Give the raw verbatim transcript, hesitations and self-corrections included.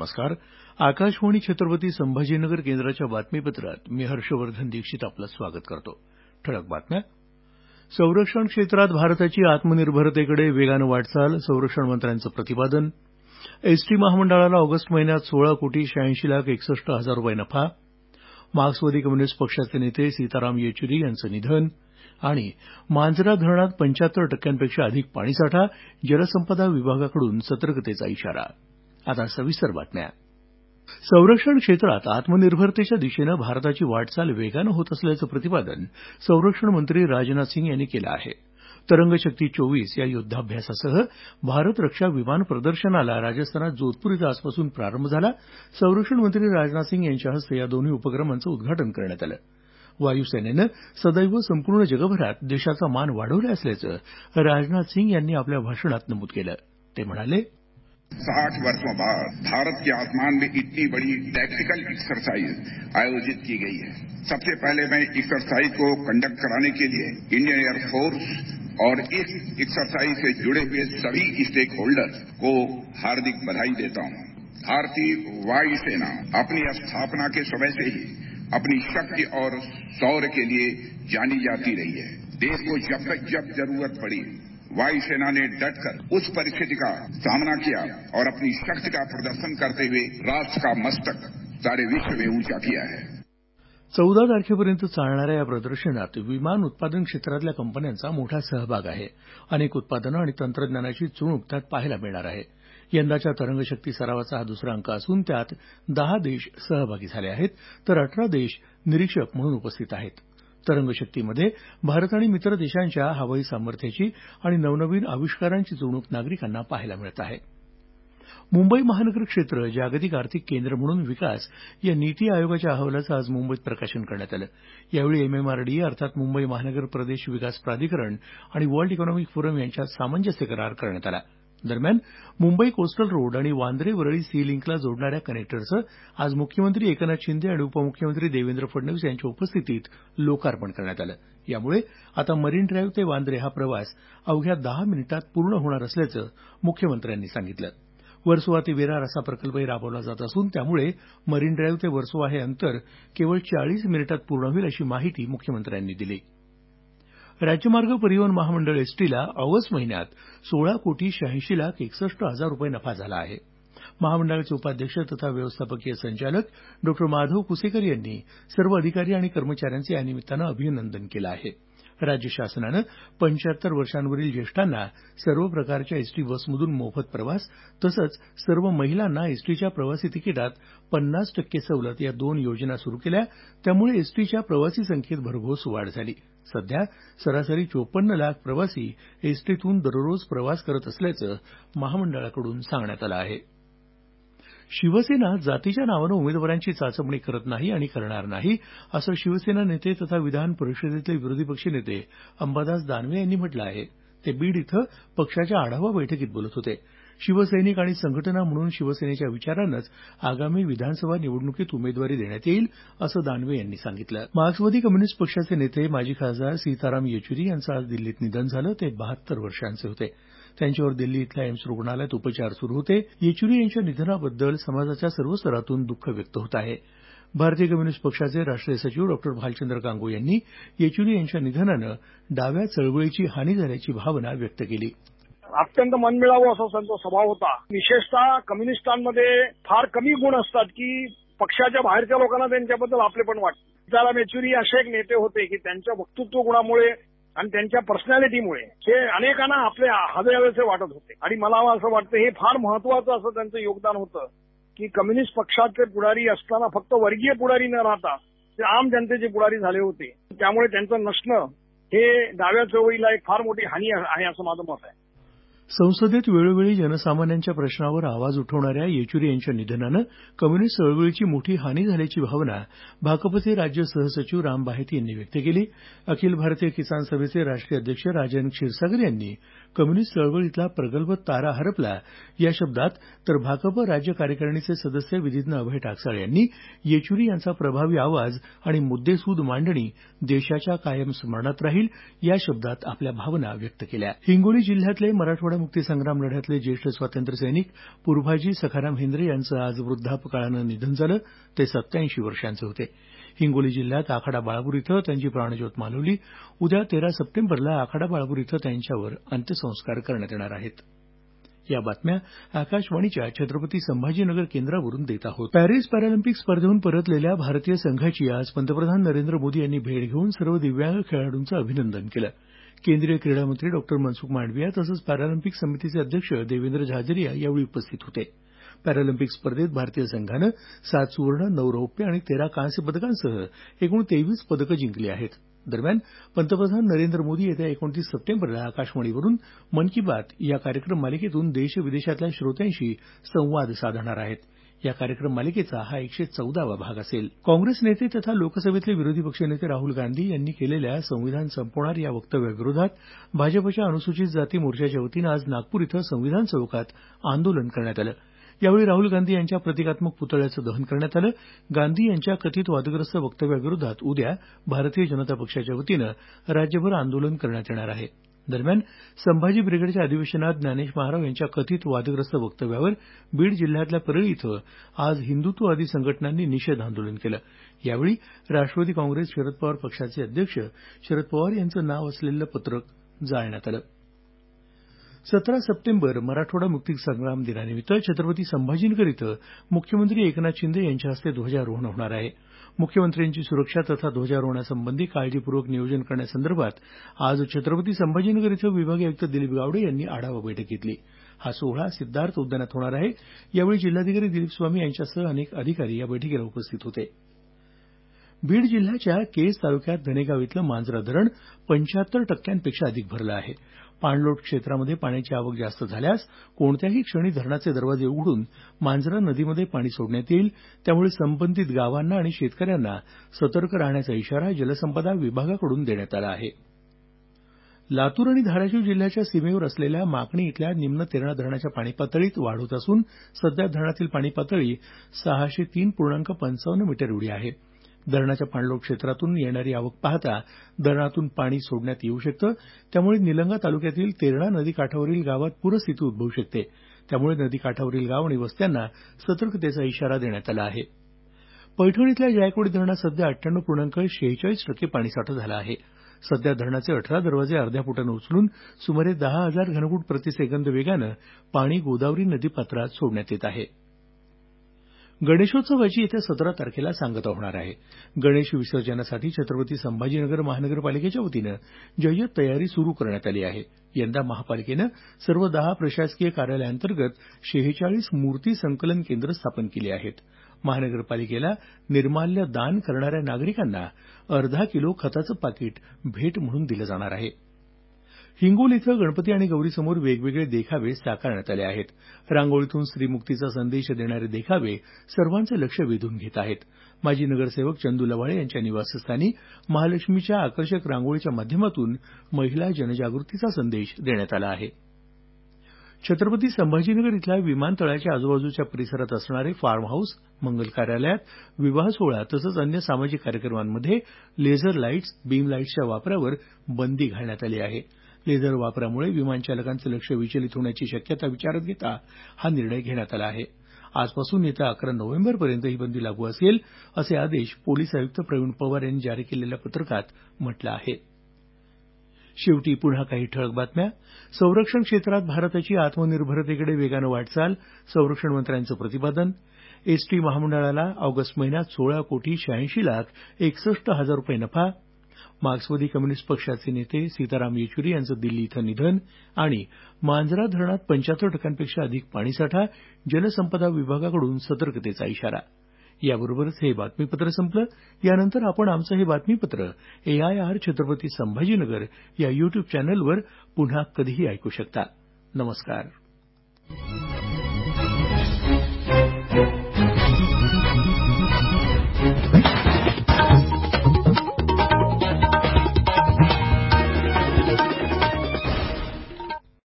नमस्कार. आकाशवाणी छत्रपती संभाजीनगर केंद्राच्या बातमीपत्रात मी हर्षवर्धन दीक्षित आपलं स्वागत करतो. ठळक बातम्या. संरक्षण क्षेत्रात भारताची आत्मनिर्भरतेकडे वेगानं वाटचाल, संरक्षण मंत्र्यांचं प्रतिपादन. एसटी महामंडळाला ऑगस्ट महिन्यात सोळा कोटी शहाऐंशी लाख एकसष्ट हजार रुपये नफा. मार्क्सवादी कम्युनिस्ट पक्षाचे नेते सीताराम येचुरी यांचं निधन. आणि मांजरा धरणात पंच्याहत्तर टक्क्यांपेक्षा अधिक पाणीसाठा, जलसंपदा विभागाकडून सतर्कतेचा इशारा. आता सविस्तर बातम्या. संरक्षण क्षेत्रात आत्मनिर्भरतेच्या दिशेनं भारताची वाटचाल वेगानं होत असल्याचं प्रतिपादन संरक्षण मंत्री राजनाथ सिंग यांनी केलं आहे. तरंगशक्ती चोवीस या युद्धाभ्यासासह भारत रक्षा विमान प्रदर्शनाला राजस्थानात जोधपूर इथं आजपासून प्रारंभ झाला. संरक्षण मंत्री राजनाथ सिंग यांच्या हस्ते या दोन्ही उपक्रमांचं उद्घाटन करण्यात आलं. वायुसेनेनं सदैव संपूर्ण जगभरात देशाचा मान वाढवला असल्याचं राजनाथ सिंग यांनी आपल्या भाषणात नमूद केलं. ते म्हणाले, साठ वर्षों बाद भारत के आसमान में इतनी बड़ी टैक्टिकल एक्सरसाइज आयोजित की गई है. सबसे पहले मैं एक्सरसाइज को कंडक्ट कराने के लिए इंडियन एयरफोर्स और इस एक्सरसाइज से जुड़े हुए सभी स्टेक होल्डर्स को हार्दिक बधाई देता हूं. भारतीय वायुसेना अपनी स्थापना के समय से ही अपनी शक्ति और शौर्य के लिए जानी जाती रही है. देश को जब तक जब जरूरत पड़ी वायुसेना ने डटकर उस परिस्थिति का सामना किया और अपनी शक्ति का प्रदर्शन करते हुए राष्ट्र का मस्तक सारे विश्व में ऊंचा किया है. चौदा तारखेपर्यंत चालणाऱ्या या प्रदर्शनात विमान उत्पादन क्षेत्रातल्या कंपन्यांचा मोठा सहभाग आहे. अनेक उत्पादनं आणि तंत्रज्ञानाची चुणूक त्यात पाहायला मिळणार आहे. यंदाच्या तरंगशक्ती सरावाचा हा दुसरा अंक असून त्यात दहा देश सहभागी झाले आहेत, तर अठरा देश निरीक्षक म्हणून उपस्थित आहेत. तरंगशक्तीमध्ये भारत आणि मित्र देशांच्या हवाई सामर्थ्याची आणि नवनवीन आविष्कारांची चुणूक नागरिकांना पाहायला मिळत आहे. मुंबई महानगर क्षेत्र जागतिक आर्थिक केंद्र म्हणून विकास या नीती आयोगाच्या अहवालाचं आज मुंबईत प्रकाशन करण्यात आलं. यावेळी एमएमआरडीए अर्थात मुंबई महानगर प्रदेश विकास प्राधिकरण आणि वर्ल्ड इकॉनॉमिक फोरम यांच्यात सामंजस्य करार करण्यात आला. दरम्यान मुंबई कोस्टल रोड आणि वांद्रे वरळी सी लिंकला जोडणाऱ्या कनेक्टरचं आज मुख्यमंत्री एकनाथ शिंदे आणि उपमुख्यमंत्री देवेंद्र फडणवीस यांच्या उपस्थितीत लोकार्पण करण्यात आलं. यामुळे आता मरीन ड्राईव्ह ते वांद्रे हा प्रवास अवघ्या दहा मिनिटात पूर्ण होणार असल्याचं मुख्यमंत्र्यांनी सांगितलं. वर्सोवा ते विरार असा प्रकल्पही राबवला जात असून त्यामुळे मरीन ड्राईव्ह ते वर्सोवा हे अंतर केवळ चाळीस मिनिटात पूर्ण होईल अशी माहिती मुख्यमंत्र्यांनी दिली. राज्यमार्ग परिवहन महामंडळ एसटीला ऑगस्ट महिन्यात सोळा कोटी शहाऐंशी लाख एकसष्ट हजार रुपये नफा झाला आहे. महामंडळाचे उपाध्यक्ष तथा व्यवस्थापकीय संचालक डॉ माधव कुसेकर यांनी सर्व अधिकारी आणि कर्मचाऱ्यांचं या निमित्तानं अभिनंदन केलं आहे. राज्य शासनानं पंच्याहत्तर वर्षांवरील ज्येष्ठांना सर्व प्रकारच्या एसटी बसमधून मोफत प्रवास तसंच सर्व महिलांना एसटीच्या प्रवासी तिकिटात पन्नास टक्के सवलत या दोन योजना सुरू केल्या. त्यामुळे एसटीच्या प्रवासी संख्येत भरघोस वाढ झाली. सध्या सरासरी चोपन्न लाख प्रवासी एसटीतून दररोज प्रवास करत असल्याचं महामंडळाकडून सांगण्यात आलं आहे. शिवसेना जातीच्या नावानं उमेदवारांची चाचपणी करत नाही आणि करणार नाही असं शिवसेना नेते तथा विधान परिषदेतले विरोधी पक्षनेते अंबादास दानवे यांनी म्हटलं आहे. ते बीड इथं पक्षाच्या आढावा बैठकीत बोलत होते. शिवसैनिक आणि संघटना म्हणून शिवसेनेच्या विचारानंच आगामी विधानसभा निवडणुकीत उमेदवारी देण्यात येईल असं दानवे यांनी सांगितलं. मार्क्सवादी कम्युनिस्ट पक्षाचे नेते माजी खासदार सीताराम येचुरी यांचं आज दिल्लीत निधन झालं. ते बहात्तर वर्षांचे होते. त्यांच्यावर दिल्ली इथल्या एम्स रुग्णालयात उपचार सुरू होते. येचुरी यांच्या निधनाबद्दल समाजाच्या सर्व स्तरातून दुःख व्यक्त होत आहे. भारतीय कम्युनिस्ट पक्षाचे राष्ट्रीय सचिव डॉ भालचंद्र कांगो यांनी येचुरी यांच्या निधनानं डाव्या चळवळीची हानी झाल्याची भावना व्यक्त केली. अत्यंत मनमिळावं असा त्यांचा स्वभाव होता. विशेषतः कम्युनिस्टांमध्ये फार कमी गुण असतात की पक्षाच्या बाहेरच्या लोकांना त्यांच्याबद्दल आपलेपण वाटतं. सीताराम येचुरी असे एक नेते होते की त्यांच्या वक्तृत्व गुणामुळे आणि त्यांच्या पर्सनॅलिटीमुळे हे अनेकांना आपले हवेहवेसे वाटत होते. आणि मला असं वाटतं हे फार महत्वाचं असं त्यांचं योगदान होतं की कम्युनिस्ट पक्षाचे पुढारी असताना फक्त वर्गीय पुढारी न राहता ते आम जनतेचे पुढारी झाले होते. त्यामुळे त्यांचं नसणं हे डाव्या चळवळीला एक फार मोठी हानी आहे असं माझं मत आहे. संसदेत वेळोवेळी जनसामान्यांच्या प्रश्नावर आवाज उठवणाऱ्या येचुरी यांच्या निधनानं कम्युनिस्ट चळवळीची मोठी हानी झाल्याची भावना भाकपचे राज्य सहसचिव राम बाहेती यांनी व्यक्त केली. अखिल भारतीय किसान सभेचे राष्ट्रीय अध्यक्ष राजन क्षीरसागर यांनी कम्युनिस्ट चळवळीतला प्रगल्भ तारा हरपला या शब्दात, तर भाकप राज्य कार्यकारिणीचे सदस्य विधिज्ञ अभय टाकसाळ यांनी येचुरी यांचा प्रभावी आवाज आणि मुद्देसूद मांडणी देशाच्या कायम स्मरणात राहील या शब्दात आपल्या भावना व्यक्त केल्या. हिंगोली जिल्ह्यातले मराठवाडा मुक्तीसंग्राम लढ्यातले ज्येष्ठ स्वातंत्र्य सैनिक पुरभाजी सखाराम हेंद्रे यांचं आज वृद्धापकाळानं निधन झालं. ते सत्त्याऐंशी वर्षांचे होते. हिंगोली जिल्ह्यात आखाडा बाळापूर इथं त्यांची प्राणज्योत मालवली. उद्या तेरा सप्टेंबरला आखाडा बाळापूर इथं त्यांच्यावर अंत्यसंस्कार करण्यात येणार आहेत. या बातम्या आकाशवाणीच्या छत्रपती संभाजीनगर केंद्रावरून देत आहोत. पॅरिस पॅरालिम्पिक स्पर्धेहून परतलेल्या भारतीय संघाची आज पंतप्रधान नरेंद्र मोदी यांनी भेट घेऊन सर्व दिव्यांग खेळाडूंचं अभिनंदन केलं. केंद्रीय क्रीडा मंत्री डॉक्टर मनसुख मांडविया तसंच पॅरालिम्पिक समितीचे अध्यक्ष देवेंद्र झाझरिया यावेळी उपस्थित होते. पॅरालिम्पिक स्पर्धेत भारतीय संघानं सात सुवर्ण, नऊ रौप्य आणि तेरा कांस्य पदकांसह एकूण तेवीस पदकं जिंकली आहेत. दरम्यान पंतप्रधान नरेंद्र मोदी येत्या एकोणतीस सप्टेंबरला आकाशवाणीवरून मन की बात या कार्यक्रम मालिकेतून देश विदेशातल्या श्रोत्यांशी संवाद साधणार आहेत. या कार्यक्रम मालिकेचा हा एकशे चौदावा भाग असेल. काँग्रेस नेते तथा लोकसभेतले विरोधी पक्षनेते राहुल गांधी यांनी केलेल्या संविधान संपवणार या वक्तव्याविरोधात भाजपच्या अनुसूचित जाती मोर्चाच्या वतीनं आज नागपूर इथं संविधान चौकात आंदोलन करण्यात आलं. यावेळी राहुल गांधी यांच्या प्रतिकात्मक पुतळ्याचं दहन करण्यात आलं. गांधी यांच्या कथित वादग्रस्त वक्तव्याविरोधात उद्या भारतीय जनता पक्षाच्या वतीनं राज्यभर आंदोलन करण्यात येणार आहे. दरम्यान संभाजी ब्रिगेडच्या अधिवेशनात ज्ञानेश महाराज यांच्या कथित वादग्रस्त वक्तव्यावर बीड जिल्ह्यातल्या परळी इथं आज हिंदुत्ववादी संघटनांनी निषेध आंदोलन केलं. यावेळी राष्ट्रवादी काँग्रेस शरद पवार पक्षाचे अध्यक्ष शरद पवार यांचं नाव असलेलं पत्रक जाळण्यात आलं. सतरा सप्टेंबर मराठवाडा मुक्तीसंग्राम दिनानिमित्त छत्रपती संभाजीनगर इथं मुख्यमंत्री एकनाथ शिंदे यांच्या हस्ते ध्वजारोहण होणार आहे. मुख्यमंत्र्यांची सुरक्षा तथा ध्वजारोहणासंबंधी काळजीपूर्वक नियोजन करण्यासंदर्भात आज छत्रपती संभाजीनगर इथं विभागीय आयुक्त दिलीप गावडे यांनी आढावा बैठक घेतली. हा सोहळा सिद्धार्थ उद्यानात होणार आहे. यावेळी जिल्हाधिकारी दिलीप स्वामी यांच्यासह अनेक अधिकारी या बैठकीला उपस्थित होते. बीड जिल्ह्याच्या केज तालुक्यात धनेगाव इथलं मांजरा धरण पंच्याहत्तर टक्क्यांपेक्षा अधिक भरलं आहे. पाणलोट क्षेत्रामध्ये पाण्याची आवक जास्त झाल्यास कोणत्याही क्षणी धरणाचे दरवाजे उघडून मांजरा नदीमध्ये पाणी सोडण्यात येईल. त्यामुळे संबंधित गावांना आणि शेतकऱ्यांना सतर्क राहण्याचा इशारा जलसंपदा विभागाकडून देण्यात आला आहे. लातूर आणि धाराशिव जिल्ह्याच्या सीमेवर असलेल्या माकणी इथल्या निम्न तेरणा धरणाच्या पाणी पातळीत वाढ होत असून सध्या धरणातील पाणी पातळी सहाशे तीन पूर्णांक पंचावन्न मीटर एवढी आहे. धरणाच्या पाणलोट क्षेत्रातून येणारी आवक पाहता धरणातून पाणी सोडण्यात येऊ शकतं. त्यामुळे निलंगा तालुक्यातील तेरणा नदीकाठावरील गावात पूरस्थिती उद्भवू शकते. त्यामुळे नदीकाठावरील गाव आणि वस्त्यांना सतर्कतेचा इशारा देण्यात आला आहे. पैठण इथल्या जायकवाडी धरणात सध्या अठ्ठ्याण्णव पूर्णांक शेहेचाळीस टक्के पाणीसाठा झाला आहे. सध्या धरणाचे अठरा दरवाजे अर्ध्या फुटानं उचलून सुमारे दहा हजार घनफूट प्रतिसेकंद वेगानं पाणी गोदावरी नदीपात्रात सोडण्यात येत आहे. गणेशोत्सवाची येत्या सतरा तारखेला सांगता होणार आहे. गणेश विसर्जनासाठी छत्रपती संभाजीनगर महानगरपालिकेच्या वतीनं जय्यत तयारी सुरू करण्यात आली आहे. यंदा महापालिकेनं सर्व दहा प्रशासकीय कार्यालयांतर्गत शेहेचाळीस मूर्ती संकलन केंद्र स्थापन केली आहेत. महानगरपालिकेला निर्माल्य दान करणाऱ्या नागरिकांना अर्धा किलो खताचं पाकीट भेट म्हणून दिलं जाणार आहे. हिंगोली इथं गणपती आणि गौरीसमोर वेगवेगळे देखावे साकारण्यात आले आहेत. रांगोळीतून स्त्रीमुक्तीचा संदेश देणारे देखावे सर्वांचं लक्ष वेधून घेत आहेत. माजी नगरसेवक चंदू लवाळे यांच्या निवासस्थानी महालक्ष्मीच्या आकर्षक रांगोळीच्या माध्यमातून महिला जनजागृतीचा संदेश देण्यात आला आहे. छत्रपती संभाजीनगर इथल्या विमानतळाच्या आजूबाजूच्या परिसरात असणारे फार्म हाऊस, मंगल कार्यालयात, विवाह सोहळा तसंच अन्य सामाजिक कार्यक्रमांमध्ये लेझर लाईट्स, बीम लाईट्सच्या वापरावर बंदी घालण्यात आली आहे. लेझर वापरामुळे विमानचालकांचं लक्ष विचलित होण्याची शक्यता विचारात घेता हा निर्णय घेण्यात आला आहे. आजपासून येत्या अकरा नोव्हेंबरपर्यंत ही बंदी लागू असेल असे आदेश पोलीस आयुक्त प्रवीण पवार यांनी जारी केलेल्या पत्रकात म्हटलं आहे. शेवटी पुन्हा काही ठळक बातम्या. संरक्षण क्षेत्रात भारताची आत्मनिर्भरतेकडे वेगानं वाटचाल, संरक्षण मंत्र्यांचं प्रतिपादन. एसटी महामंडळाला ऑगस्ट महिन्यात सोळा कोटी शहाऐंशी लाख एकसष्ट हजार रुपये नफा. मार्क्सवादी कम्युनिस्ट पक्षाचे नेते सीताराम येचुरी यांचं दिल्ली इथं निधन. आणि मांजरा धरणात पंच्याहत्तर टक्क्यांपेक्षा अधिक पाणीसाठा, जलसंपदा विभागाकडून सतर्कतेचा इशारा. याबरोबरच हे बातमीपत्र संपलं. यानंतर आपण आमचं हे बातमीपत्र एआयआर छत्रपती संभाजीनगर या युट्यूब चॅनलवर पुन्हा कधीही ऐकू शकता. नमस्कार.